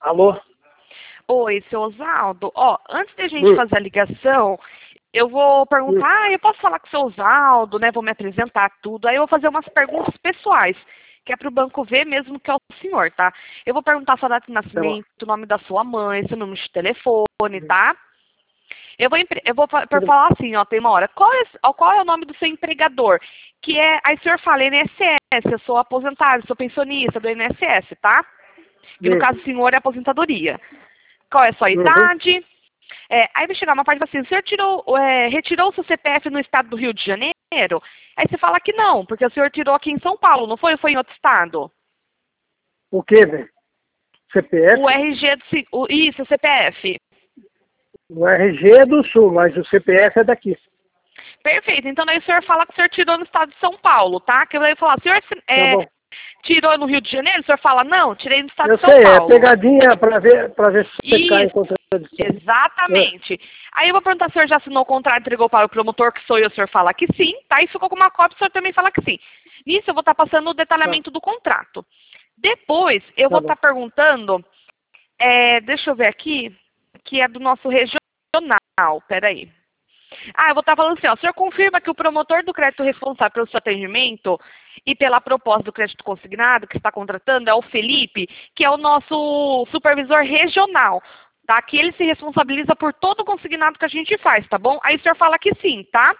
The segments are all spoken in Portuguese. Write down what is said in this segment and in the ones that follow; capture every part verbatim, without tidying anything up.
Alô? Oi, seu Osvaldo. Ó, antes da gente Hum. fazer a ligação, eu vou perguntar, Hum. ah, eu posso falar com o seu Osvaldo, né? Vou me apresentar tudo. Aí eu vou fazer umas perguntas pessoais, que é para o banco ver mesmo que é o senhor, tá? Eu vou perguntar sua data de Tá bom. nascimento, o nome da sua mãe, seu número de telefone, Hum. tá? Eu vou, empre- eu vou fa- por Tudo falar assim, ó, tem uma hora. Qual é, ó, qual é o nome do seu empregador? Que é, aí o senhor fala I N S S, eu sou aposentado, sou pensionista do I N S S, tá? Que no bem. caso do senhor é aposentadoria. Qual é a sua Uhum. idade? É, aí vai chegar uma parte assim, o senhor tirou, é, retirou o seu C P F no estado do Rio de Janeiro? Aí você fala que não, porque o senhor tirou aqui em São Paulo, não foi? Ou foi em outro estado? O que, velho? O C P F? R G do... ci- o- Isso, o C P F. O R G é do Sul, mas o C P F é daqui. Perfeito. Então daí o senhor fala que o senhor tirou no estado de São Paulo, tá? Que eu vou falar, o senhor Tá é, bom. tirou no Rio de Janeiro? O senhor fala, não, tirei no estado Eu de São sei, é Paulo. pegadinha pra ver, pra ver se você cai em Isso, contradição. É. exatamente. Aí eu vou perguntar se o senhor já assinou o contrato, entregou para o promotor, que sou eu, o senhor fala que sim, tá? E ficou com uma cópia, o senhor também fala que sim. Nisso eu vou estar passando o Tá, detalhamento do contrato. Depois eu vou tá estar bom. perguntando, é, deixa eu ver aqui, que é do nosso regional, peraí. Ah, eu vou estar falando assim, ó, o senhor confirma que o promotor do crédito responsável pelo seu atendimento e pela proposta do crédito consignado que está contratando é o Felipe, que é o nosso supervisor regional, tá? Que ele se responsabiliza por todo o consignado que a gente faz, tá bom? Aí o senhor fala que sim, tá?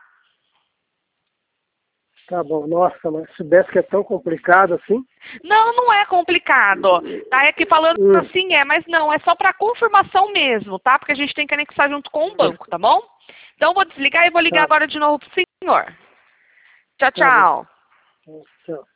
Tá bom. Nossa, mas se soubesse que é tão complicado assim. Não, não é complicado, tá? É que falando Hum. assim é, mas não, é só para confirmação mesmo, tá? Porque a gente tem que anexar junto com o banco, tá bom? Então eu vou desligar e vou ligar Tá, agora de novo pro senhor. Tchau, tá bom. tchau. Tchau.